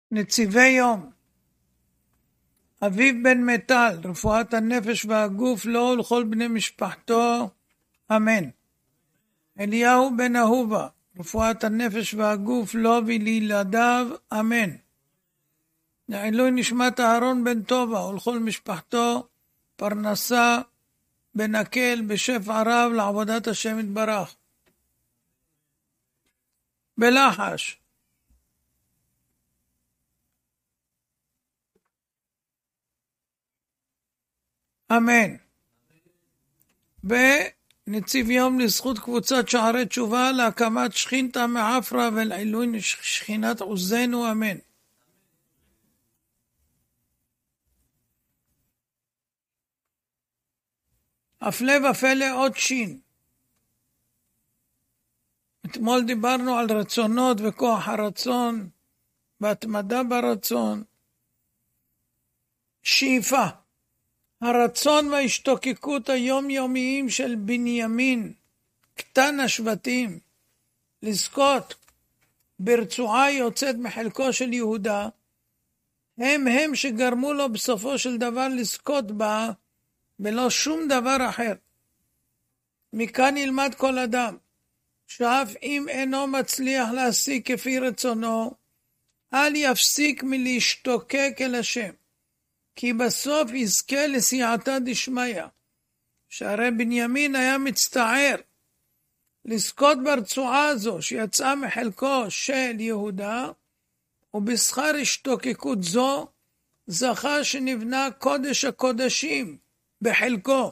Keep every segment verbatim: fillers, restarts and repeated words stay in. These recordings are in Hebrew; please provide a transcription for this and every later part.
נציבי יום, אביב בן מטל, רפואת הנפש והגוף לו ולכל בני משפחתו, אמן. אליהו בן אהובה, רפואת הנפש והגוף לו ולילדיו, אמן. לעילוי נשמת אהרון בן טובה ולכל משפחתו, פרנסה בנקל בשפע רב לעבודת השם יתברך. בלחש, אמן. ונציב יום לזכות קבוצת שערי תשובה להקמת שכינתה מעפרה ולעילוי שכינת עוזנו, אמן. הפלא ופלא עוד שין. אתמול דיברנו על רצונות וכוח הרצון והתמדה ברצון. שאיפה, הרצון וההשתוקקות היומיומיים של בנימין, קטן השבטים, לזכות ברצועה יוצאת מחלקו של יהודה, הם הם שגרמו לו בסופו של דבר לזכות בה, ולא שום דבר אחר. מכאן ילמד כל אדם, שאף אם אינו מצליח להשיג כפי רצונו, אל יפסיק מלהשתוקק אל השם, כי בסוף יזכה לסייעתא דשמיא. שהרי בנימין היה מצטער לזכות ברצועה הזו שיצאה מחלקו של יהודה, ובשכר השתוקקות זו זכה שנבנה קודש הקודשים בחלקו.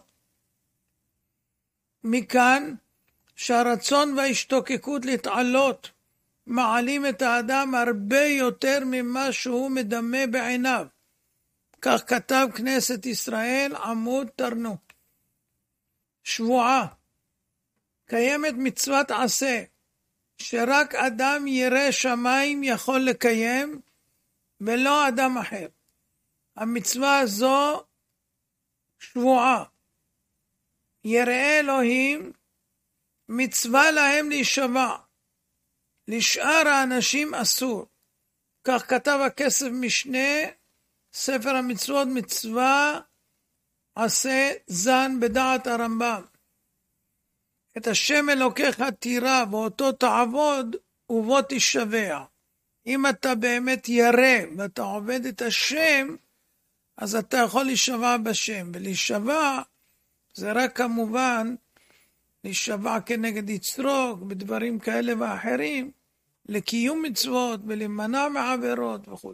מכאן שהרצון וההשתוקקות להתעלות מעלים את האדם הרבה יותר ממה שהוא מדמה בעיניו. כך כתב כנסת ישראל עמוד תרנו. שבועה, קיימת מצוות עשה שרק אדם ירא שמיים יכול לקיים ולא אדם אחר. המצווה הזו שבועה. יראי אלוהים מצווה להם להישבע, לשאר האנשים אסור. כך כתב הכסף משנה, ספר המצוות מצווה עשה זן בדעת הרמב"ם. את השם אלוקיך תירא ואותו תעבוד ובו תשבע. אם אתה באמת ירא ואתה עובד את השם, אז אתה יכול להישבע בשם. ולהישבע זה רק כמובן להישבע כנגד יצרוק בדברים כאלה ואחרים, לקיום מצוות ולמנע מעבירות וכו'.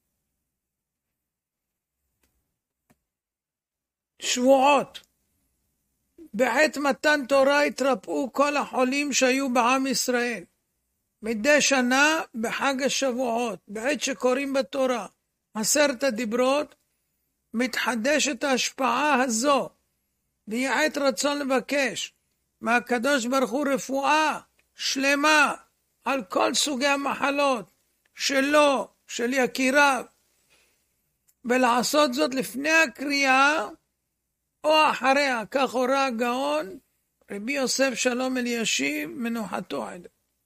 שבועות. בעת מתן תורה התרפאו כל החולים שהיו בעם ישראל. מדי שנה בחג השבועות, בעת שקוראים בתורה עשרת הדיברות, מתחדשת ההשפעה הזו, והיא עת רצון לבקש מהקדוש ברוך הוא רפואה שלמה על כל סוגי המחלות שלו, של יקיריו, ולעשות זאת לפני הקריאה או אחריה. כך הורה הגאון רבי יוסף שלום אלישיב מנוחתו עד.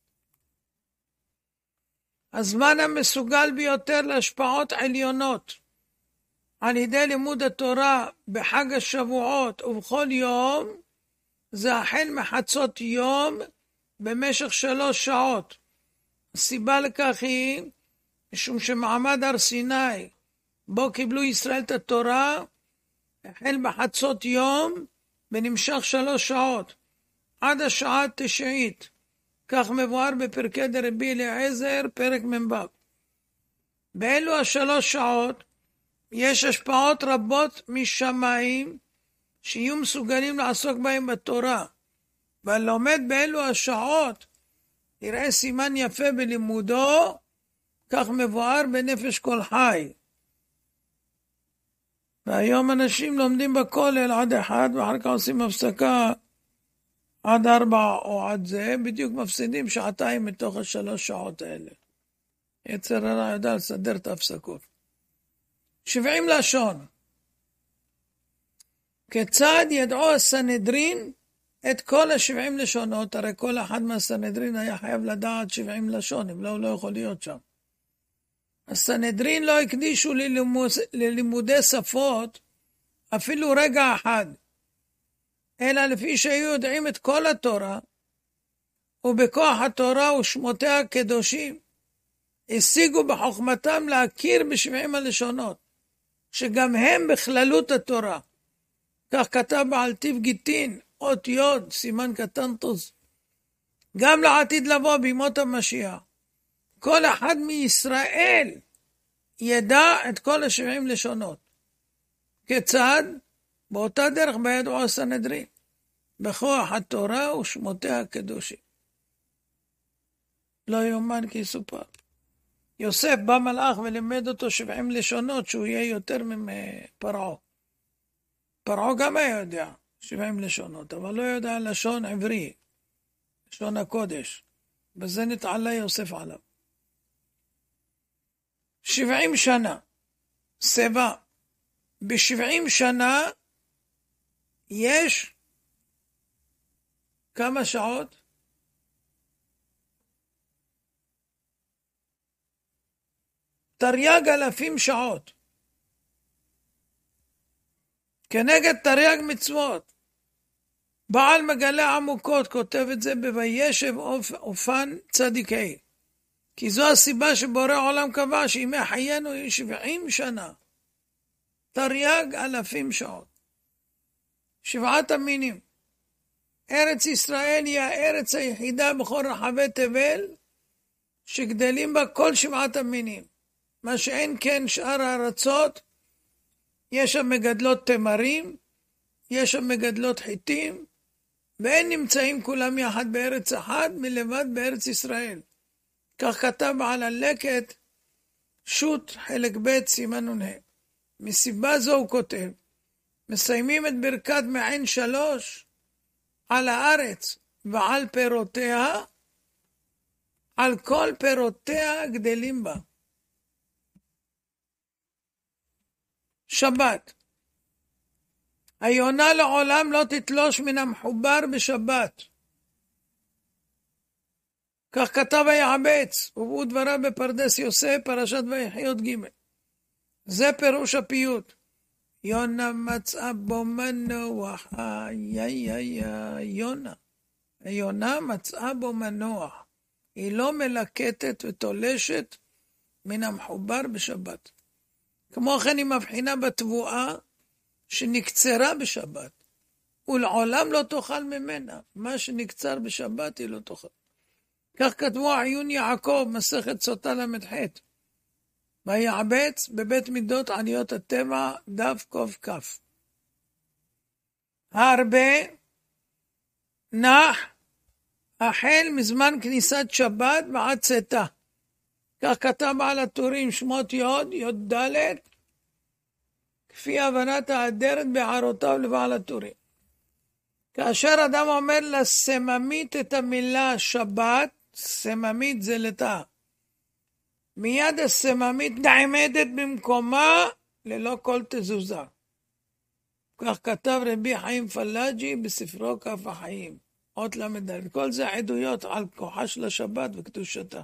הזמן המסוגל ביותר להשפעות עליונות על ידי לימוד התורה בחג השבועות ובכל יום, זה החל מחצות יום במשך שלוש שעות. הסיבה לכך היא משום שמעמד הר סיני בו קיבלו ישראל את התורה החל בחצות יום ונמשך שלוש שעות עד השעה התשעית. כך מבואר בפרקי דרבי אליעזר פרק מ"ו. באלו השלוש שעות יש השפעות רבות משמיים שיהיו מסוגלים לעסוק בהם בתורה, והלומד באלו השעות יראה סימן יפה בלימודו. כך מבואר בנפש כל חי. והיום אנשים לומדים בכולל עד אחד ואחר כך עושים הפסקה עד ארבע או עד זה, בדיוק מפסידים שעתיים מתוך השלוש שעות האלה. יצר הרע יודע לסדר את ההפסקות. שבעים לשון. כיצד ידעו הסנהדרין את כל השבעים לשונות? הרי כל אחד מהסנהדרין היה חייב לדעת שבעים לשון, אם לא, הוא לא יכול להיות שם. הסנהדרין לא הקדישו ללימודי שפות אפילו רגע אחד, אלא לפי שהיו יודעים את כל התורה, ובכוח התורה ושמותיה הקדושים, השיגו בחוכמתם להכיר בשבעים הלשונות, שגם הם בכללות התורה. כך כתב בעל טיב גיטין, אות יוד, סימן קטן טוז. גם לעתיד לבוא בימות המשיח, כל אחד מישראל ידע את כל השבעים לשונות. כיצד? באותה דרך בידעו הסנהדרין, בכוח התורה ושמותיה הקדושים. לא יאומן כי יסופר. יוסף בא מלאך ולימד אותו שבעים לשונות, שהוא יהיה יותר מפרעה. פרעה גם היה יודע שבעים לשונות, אבל לא יודע לשון עברי, לשון הקודש. בזה נתעלה יוסף עליו. שבעים שנה, סבא. בשבעים שנה יש כמה שעות? תרי"ג אלפים שעות. כנגד תרי"ג מצוות. בעל מגלה עמוקות כותב את זה בוישב אופן צדיקי. כי זו הסיבה שבורא עולם קבע שימי חיינו היא שבעים שנה. תרי"ג אלפים שעות. שבעת המינים. ארץ ישראל היא הארץ היחידה בכל רחבי תבל שגדלים בה כל שבעת המינים. מה שאין כן שאר הארצות, יש שם מגדלות תמרים, יש שם מגדלות חיטים, ואין נמצאים כולם יחד בארץ אחת מלבד בארץ ישראל. כך כתב בעל הלקט, שו"ת חלק ב' סימן נ"ה. מסיבה זו הוא כותב, מסיימים את ברכת מעין שלוש על הארץ ועל פירותיה, על כל פירותיה גדלים בה. שבת. היונה לעולם לא תתלוש מן המחובר בשבת. כך כתב היעבץ, ובאו דבריו בפרדס יוסף, פרשת ויחיות ג'. זה פירוש הפיוט. יונה מצאה בו מנוח. איי איי איי, יונה. היונה מצאה בו מנוח. היא לא מלקטת ותולשת מן המחובר בשבת. כמו כן היא מבחינה בתבואה שנקצרה בשבת, ולעולם לא תאכל ממנה. מה שנקצר בשבת היא לא תאכל. כך כתבו עיון יעקב, מסכת סוטה למ"ח. ויעבץ בבית מידות עניות הטבע, דף קוף כף. הרבה נח החל מזמן כניסת שבת ועד צאתה. כך כתב בעל הטורים, שמות יוד, יוד ד', כפי הבנת האדרת בהערותיו לבעל הטורים. כאשר אדם אומר לסממית את המילה שבת, סממית זה לטה. מיד הסממית נעמדת במקומה ללא כל תזוזה. כך כתב רבי חיים פלאג'י בספרו כף החיים. אות למד. כל זה עדויות על כוחה של השבת וקדושתה.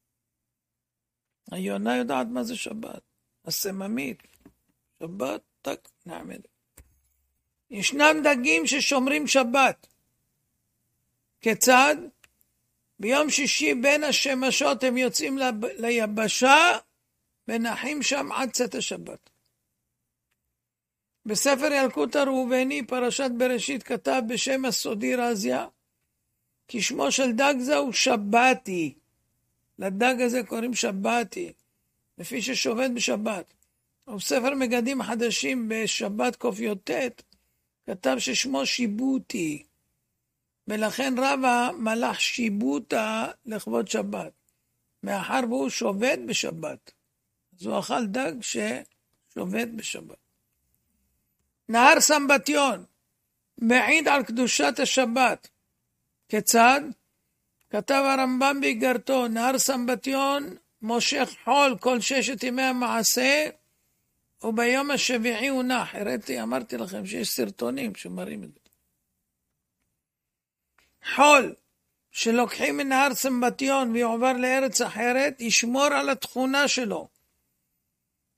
היונה יודעת מה זה שבת. הסממית. שבת, תק, נעמדת. ישנם דגים ששומרים שבת. כיצד? ביום שישי בין השמשות הם יוצאים ליבשה ונחים שם עד צאת השבת. בספר ילקוט הראובני, פרשת בראשית, כתב בשם הסודי רזיה, כי שמו של דג זה הוא שבתי. לדג הזה קוראים שבתי, לפי ששובת בשבת. ובספר מגדים חדשים בשבת ק"ט, כתב ששמו שיבותי. ולכן רבא מלך שיבוטה לכבוד שבת. מאחר והוא שובת בשבת. אז הוא אכל דג ששובת בשבת. נהר סמבטיון מעיד על קדושת השבת. כיצד? כתב הרמב"ם באיגרתו, נהר סמבטיון מושך חול כל ששת ימי המעשה, וביום השביעי הוא נח. הראיתי, אמרתי לכם שיש סרטונים שמראים את זה. חול שלוקחים מנהר סמבטיון ויעובר לארץ אחרת, ישמור על התכונה שלו,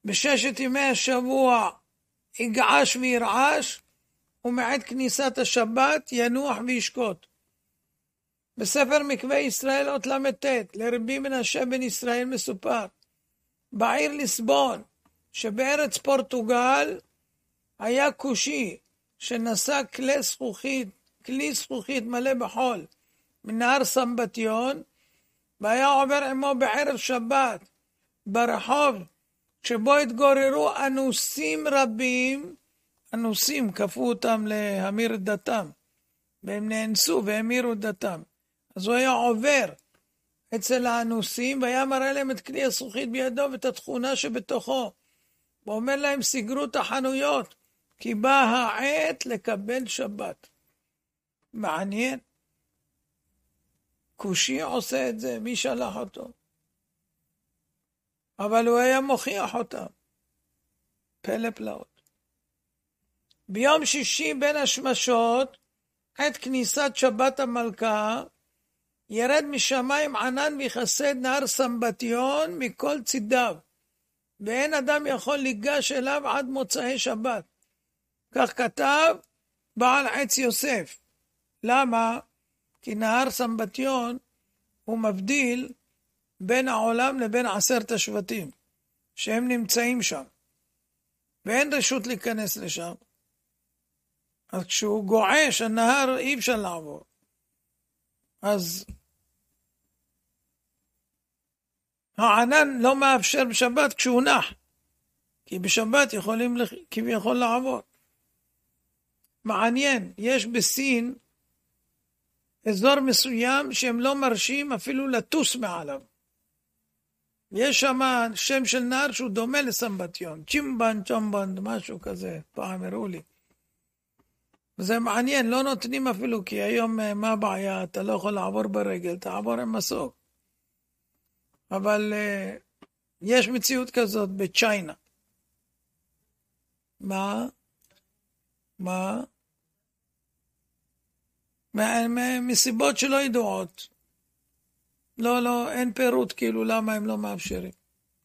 בששת ימי השבוע יגעש וירעש, ומעת כניסת השבת ינוח וישקוט. בספר מקווה ישראל אות למ"ט לרבי מנשה בן ישראל מסופר, בעיר ליסבון שבארץ פורטוגל היה כושי שנשא כלי זכוכית, כלי זכוכית מלא בחול מנהר סמבטיון, והיה עובר עמו בערב שבת ברחוב שבו התגוררו אנוסים רבים. אנוסים כפו אותם להמיר את דתם, והם נאנסו והמירו את דתם. אז הוא היה עובר אצל האנוסים והיה מראה להם את כלי הזכוכית בידו ואת התכונה שבתוכו, ואומר להם סגרו את החנויות כי באה העת לקבל שבת. מעניין, כושי עושה את זה, מי שלח אותו? אבל הוא היה מוכיח אותם. פלא פלאות. ביום שישי בין השמשות, עת כניסת שבת המלכה, ירד משמיים ענן ויחסד נהר סמבטיון מכל צידיו, ואין אדם יכול ליגש אליו עד מוצאי שבת. כך כתב בעל עץ יוסף. למה? כי נהר סמבטיון הוא מבדיל בין העולם לבין עשרת השבטים, שהם נמצאים שם, ואין רשות להיכנס לשם. אז כשהוא גועש, הנהר אי אפשר לעבור. אז הענן לא מאפשר בשבת כשהוא נח, כי בשבת יכולים כביכול לעבור. מעניין, יש בסין אזור מסוים שהם לא מרשים אפילו לטוס מעליו. יש שם שם של נהר שהוא דומה לסמבטיון, צ'ימבן, צ'ומבן, משהו כזה, פעם הראו לי. וזה מעניין, לא נותנים אפילו, כי היום מה הבעיה? אתה לא יכול לעבור ברגל, תעבור עם מסוק. אבל uh, יש מציאות כזאת בצ'יינה. מה? מה? מסיבות שלא ידועות. לא, לא, אין פירוט כאילו למה הם לא מאפשרים.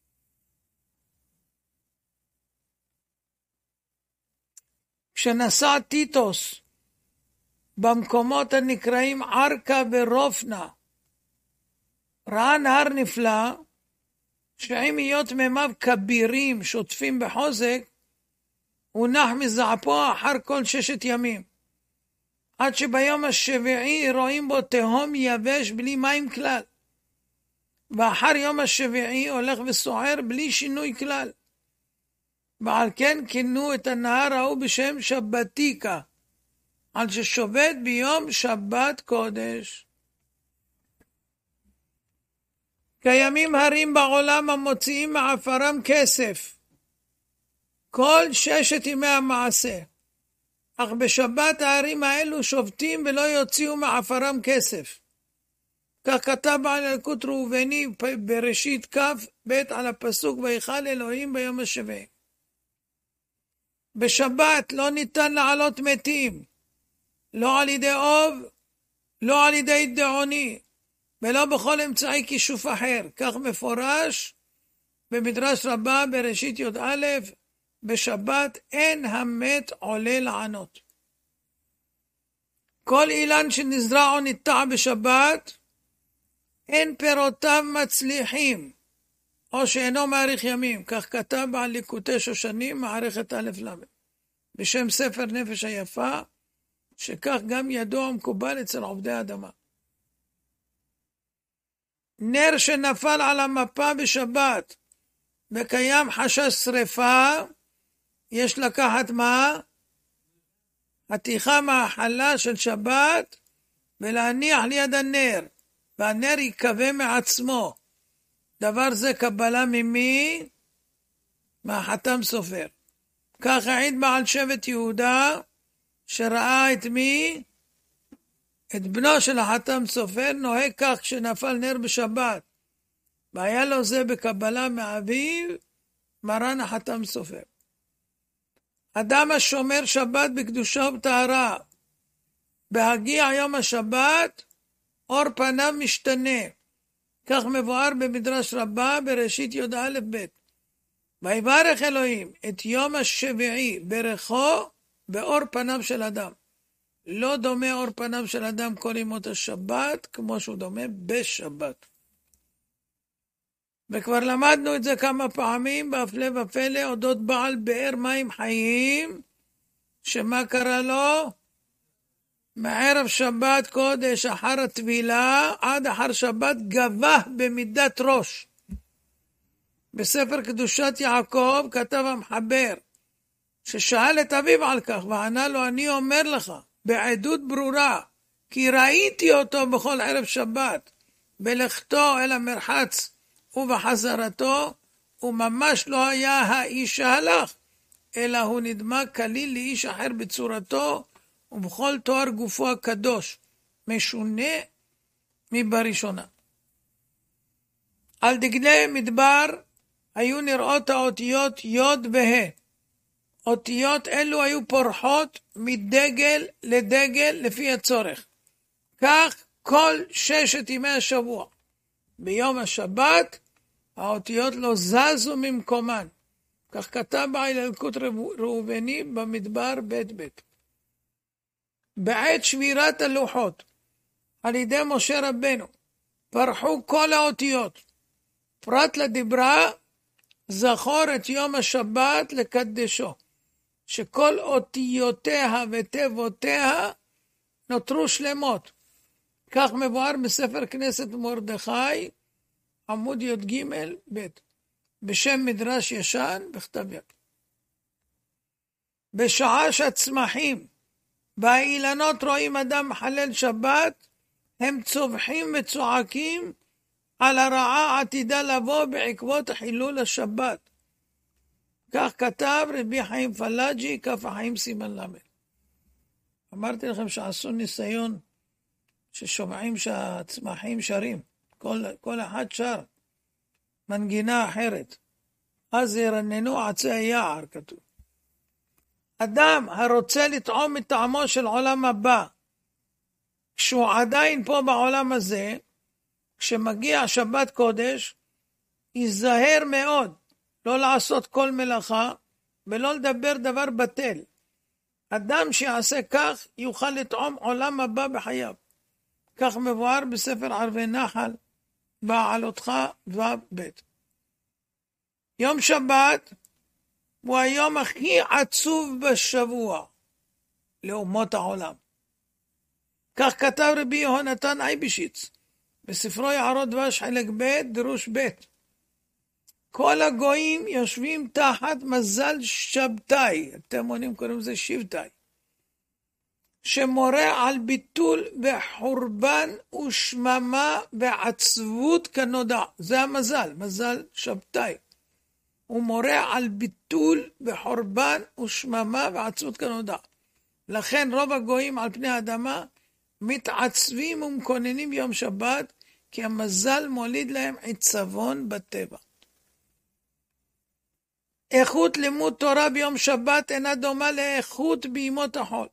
כשנסע טיטוס במקומות הנקראים ערקה ורופנה, ראה נהר נפלא, שעם היות מימיו כבירים שוטפים בחוזק, הוא נח מזעפו אחר כל ששת ימים, עד שביום השביעי רואים בו תהום יבש בלי מים כלל, ואחר יום השביעי הולך וסוער בלי שינוי כלל. ועל כן כינו את הנהר ההוא בשם שבתיקה, על ששובת ביום שבת קודש. קיימים הרים בעולם המוציאים מעפרם כסף כל ששת ימי המעשה, אך בשבת ההרים האלו שובתים ולא יוציאו מעפרם כסף. כך כתב בעל ילקוט ראובני בראשית כף בית על הפסוק ויכל אלוהים ביום השביעי. בשבת לא ניתן לעלות מתים, לא על ידי אוב, לא על ידי דעוני, ולא בכל אמצעי כישוף אחר. כך מפורש במדרש רבה בראשית י"א, בשבת אין המת עולה לענות. כל אילן שנזרע או ניטע בשבת, אין פירותיו מצליחים, או שאינו מאריך ימים. כך כתב בעל ליקוטי שושנים, מערכת א' ל', בשם ספר נפש היפה, שכך גם ידוע ומקובל אצל עובדי האדמה. נר שנפל על המפה בשבת, וקיים חשש שריפה, יש לקחת מה? חתיכה מהחלה של שבת, ולהניח ליד הנר, והנר יקווה מעצמו. דבר זה קבלה ממי? מהחתם סופר. כך העיד בעל שבט יהודה, שראה את מי? את בנו של החתם סופר נוהג כך כשנפל נר בשבת, והיה לו זה בקבלה מאביו, מרן החתם סופר. אדם השומר שבת בקדושה ובטהרה, בהגיע יום השבת, אור פניו משתנה. כך מבואר במדרש רבה בראשית י"א ב'. ויברך אלוהים את יום השביעי ברכו באור פניו של אדם. לא דומה אור פניו של אדם כל ימות השבת, כמו שהוא דומה בשבת. וכבר למדנו את זה כמה פעמים, בהפלא ופלא, אודות בעל באר מים חיים, שמה קרה לו? מערב שבת קודש אחר הטבילה, עד אחר שבת גבה במידת ראש. בספר קדושת יעקב כתב המחבר, ששאל את אביו על כך, וענה לו, אני אומר לך, בעדות ברורה, כי ראיתי אותו בכל ערב שבת, בלכתו אל המרחץ ובחזרתו, הוא ממש לא היה האיש שהלך, אלא הוא נדמה כליל לאיש אחר בצורתו, ובכל תואר גופו הקדוש, משונה מבראשונה. על דגלי מדבר היו נראות האותיות יוד וה'. אותיות אלו היו פורחות מדגל לדגל לפי הצורך. כך כל ששת ימי השבוע. ביום השבת האותיות לא זזו ממקומן. כך כתב בעל אלקוט ראובני במדבר בית בית. בעת שבירת הלוחות על ידי משה רבנו פרחו כל האותיות. פרט לדיברה זכור את יום השבת לקדשו, שכל אותיותיה ותיבותיה נותרו שלמות. כך מבואר בספר כנסת מרדכי, עמוד י"ג ב', בשם מדרש ישן בכתב יד. בשעה שהצמחים והאילנות רואים אדם מחלל שבת, הם צווחים וצועקים על הרעה עתידה לבוא בעקבות חילול השבת. כך כתב רבי חיים פלאג'י, כף החיים סימן למד. אמרתי לכם שעשו ניסיון ששומעים שהצמחים שרים, כל, כל אחד שר מנגינה אחרת, אז ירננו עצי היער, כתוב. אדם הרוצה לטעום את טעמו של עולם הבא, כשהוא עדיין פה בעולם הזה, כשמגיע שבת קודש, ייזהר מאוד לא לעשות כל מלאכה ולא לדבר דבר בטל. אדם שיעשה כך יוכל לטעום עולם הבא בחייו. כך מבואר בספר ערבי נחל בעלותך וב'. יום שבת הוא היום הכי עצוב בשבוע לאומות העולם. כך כתב רבי יהונתן אייבשיץ בספרו יערות דבש חלק ב' דרוש ב'. כל הגויים יושבים תחת מזל שבתאי, אתם מונים קוראים לזה שבתאי, שמורה על ביטול וחורבן ושממה ועצבות כנודע. זה המזל, מזל שבתאי. הוא מורה על ביטול וחורבן ושממה ועצבות כנודע. לכן רוב הגויים על פני האדמה מתעצבים ומכוננים יום שבת, כי המזל מוליד להם עצבון בטבע. איכות לימוד תורה ביום שבת אינה דומה לאיכות בימות החול.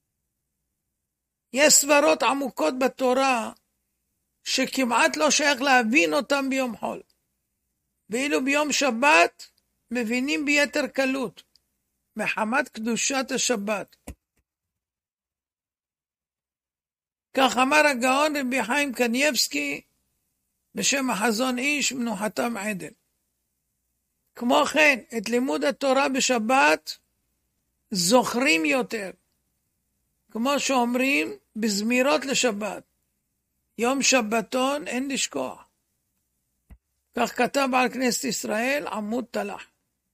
יש סברות עמוקות בתורה שכמעט לא שייך להבין אותם ביום חול. ואילו ביום שבת מבינים ביתר קלות, מחמת קדושת השבת. כך אמר הגאון רבי חיים קניבסקי בשם החזון איש מנוחתם עדן. כמו כן, את לימוד התורה בשבת זוכרים יותר, כמו שאומרים בזמירות לשבת, יום שבתון אין לשכוח. כך כתב על כנסת ישראל עמוד תלח.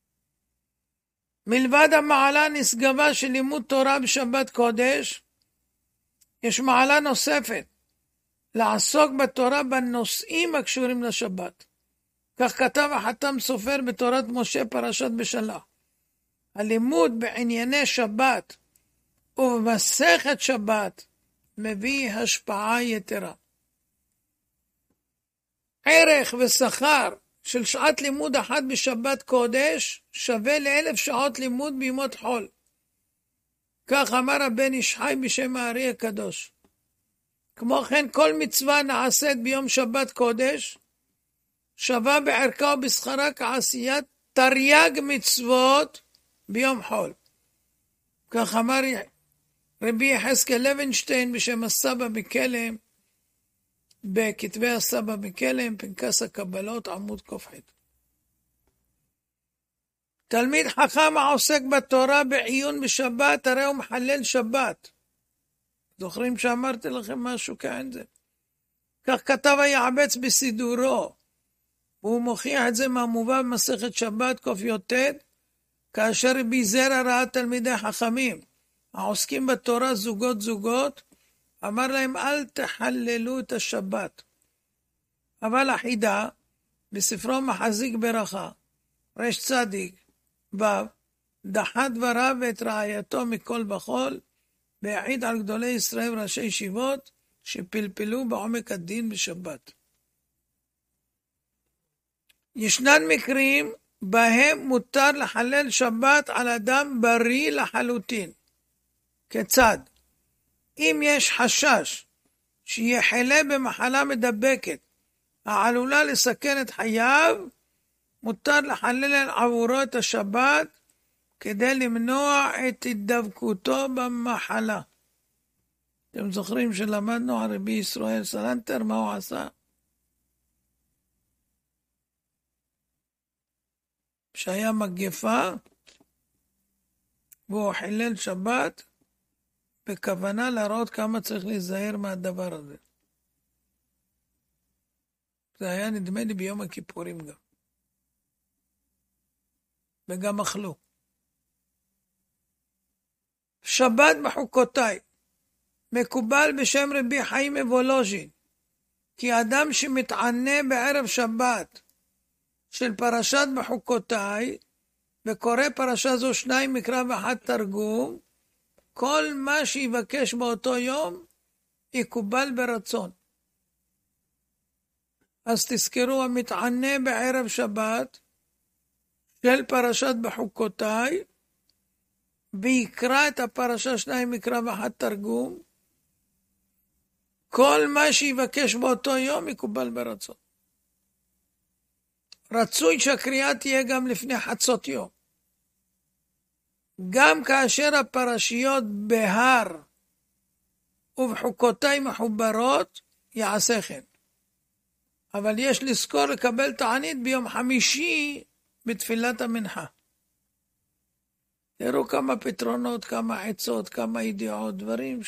מלבד המעלה נשגבה של לימוד תורה בשבת קודש, יש מעלה נוספת, לעסוק בתורה בנושאים הקשורים לשבת. כך כתב החתם סופר בתורת משה פרשת בשלח. הלימוד בענייני שבת ובמסכת שבת מביא השפעה יתרה. ערך ושכר של שעת לימוד אחת בשבת קודש שווה לאלף שעות לימוד בימות חול. כך אמר הבן איש חי בשם הארי הקדוש. כמו כן כל מצווה נעשית ביום שבת קודש שווה בערכה ובשכרה כעשיית תרי"ג מצוות ביום חול. כך אמר רבי יחזקאל לוינשטיין בשם הסבא מקלם, בכתבי הסבא מקלם, פנקס הקבלות, עמוד ק"ח. תלמיד חכם העוסק בתורה בעיון בשבת, הרי הוא מחלל שבת. זוכרים שאמרתי לכם משהו כעין זה? כך כתב היעבץ בסידורו, והוא מוכיח את זה מהמובא במסכת שבת ק"ט, כאשר רבי זרע ראה תלמידי חכמים העוסקים בתורה זוגות זוגות, אמר להם אל תחללו את השבת. אבל החידה בספרו מחזיק ברכה רש צדיק ו' דחה דבריו ואת רעייתו מכל בחול, והעיד על גדולי ישראל וראשי ישיבות שפלפלו בעומק הדין בשבת. ישנן מקרים בהם מותר לחלל שבת על אדם בריא לחלוטין. כיצד? אם יש חשש שיחלה במחלה מדבקת העלולה לסכן את חייו, מותר לחלל עבורו את השבת כדי למנוע את הדבקותו במחלה. אתם זוכרים שלמדנו על רבי ישראל סלנטר, מה הוא עשה? שהיה מגפה והוא חילל שבת בכוונה להראות כמה צריך להיזהר מהדבר הזה. זה היה נדמה לי ביום הכיפורים גם. וגם אכלו. שבת בחוקותיי. מקובל בשם רבי חיים מוולוז'ין, כי אדם שמתענה בערב שבת של פרשת בחוקותיי, וקורא פרשה זו שניים מקרא ואחד תרגום, כל מה שיבקש באותו יום יקובל ברצון. אז תזכרו, המתענה בערב שבת של פרשת בחוקותיי, ויקרא את הפרשה שניים מקרא ואחד תרגום, כל מה שיבקש באותו יום יקובל ברצון. רצוי שהקריאה תהיה גם לפני חצות יום. גם כאשר הפרשיות בהר ובחוקותיי מחוברות, יעשה כן. אבל יש לזכור לקבל תענית ביום חמישי בתפילת המנחה. תראו כמה פתרונות, כמה עצות, כמה ידיעות, דברים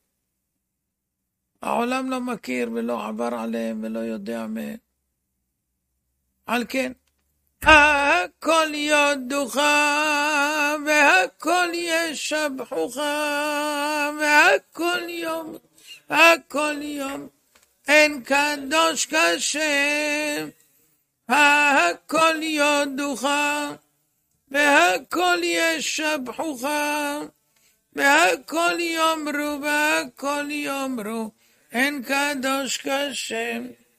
שהעולם לא מכיר ולא עבר עליהם ולא יודע מהם. על כן, הכל יודוך והכל ישבחוך והכל יום, הכל יום, אין קדוש כשם, הכל יודוך והכל ישבחוך והכל יאמרו והכל יאמרו, אין קדוש כשם.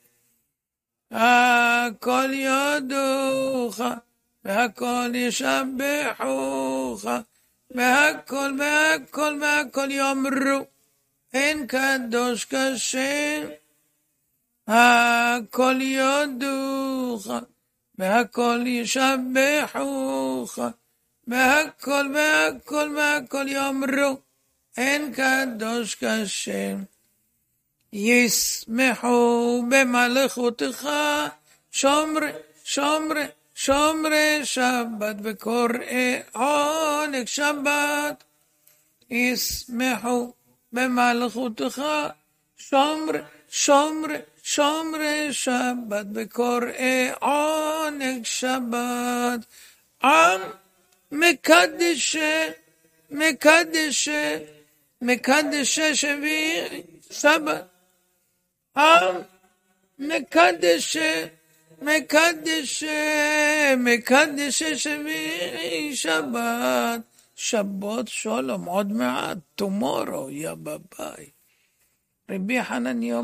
הכל יודוך והכל ישבחוך והכל והכל והכל יאמרו, אין קדוש כשם. הכל יודוך והכל ישבחוך והכל והכל והכל יאמרו, אין קדוש כשם. ישמחו במלכותך שומרי שומרי שומרי שבת וקוראי עונג שבת. ישמחו במלכותך שומרי שומרי שומרי שבת וקוראי עונג שבת. עם מקדש מקדש מקדש שביעי שבת. עם מקדש מקדש מקדש שביעי שבת. שבת שלום, עוד מעט, tomorrow, יא בביי. רבי חנניה